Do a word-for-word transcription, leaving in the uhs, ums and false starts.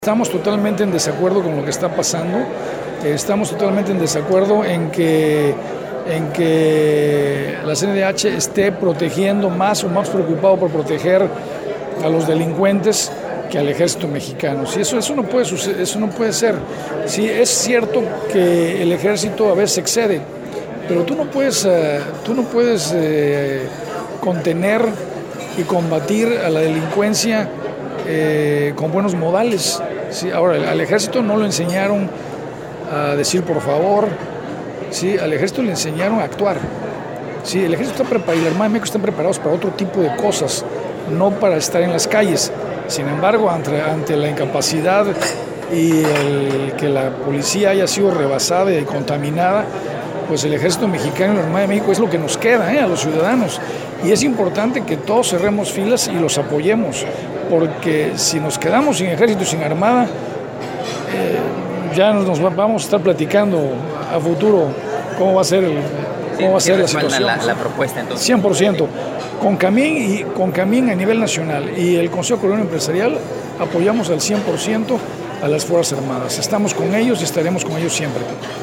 Estamos totalmente en desacuerdo con lo que está pasando, estamos totalmente en desacuerdo en que, en que la C N D H esté protegiendo más o más preocupado por proteger a los delincuentes que al ejército mexicano. Sí, eso, eso, no puede suceder, eso no puede ser. Sí, es cierto que el ejército a veces excede, pero tú no puedes, uh, tú no puedes eh, contener y combatir a la delincuencia Eh, con buenos modales. ¿Sí? Ahora, al ejército no lo enseñaron a decir por favor, ¿sí? Al ejército le enseñaron a actuar. ¿Sí? El ejército está preparado y la Armada de México están preparados para otro tipo de cosas, no para estar en las calles. Sin embargo, ante, ante la incapacidad y el, que la policía haya sido rebasada y contaminada, pues el ejército mexicano y la Armada de México es lo que nos queda, ¿eh? A los ciudadanos. Y es importante que todos cerremos filas y los apoyemos, porque si nos quedamos sin ejército y sin armada, eh, ya nos vamos a estar platicando a futuro cómo va a ser, el, cómo sí, va a ser la situación. La, la propuesta entonces. cien por ciento. Con Camín y con Camín a nivel nacional y el Consejo Coordinador Empresarial apoyamos al cien por ciento a las Fuerzas Armadas. Estamos con ellos y estaremos con ellos siempre.